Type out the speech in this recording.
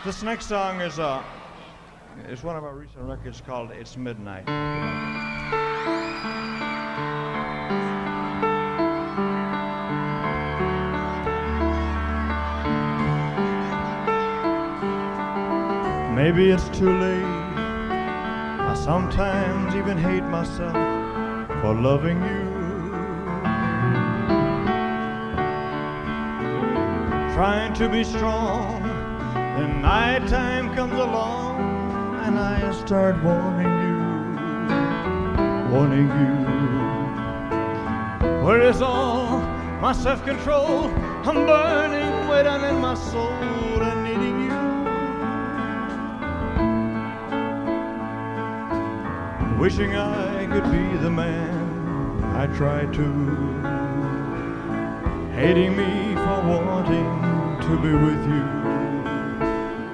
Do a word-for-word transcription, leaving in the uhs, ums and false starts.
This next song is uh, is one of our recent records called It's Midnight. Maybe it's too late. I sometimes even hate myself for loving you. Trying to be strong, then nighttime comes along and I start wanting you, wanting you. Where is all my self-control? I'm burning way down in my soul and needing you. Wishing I could be the man I tried to, hating me for wanting to be with you.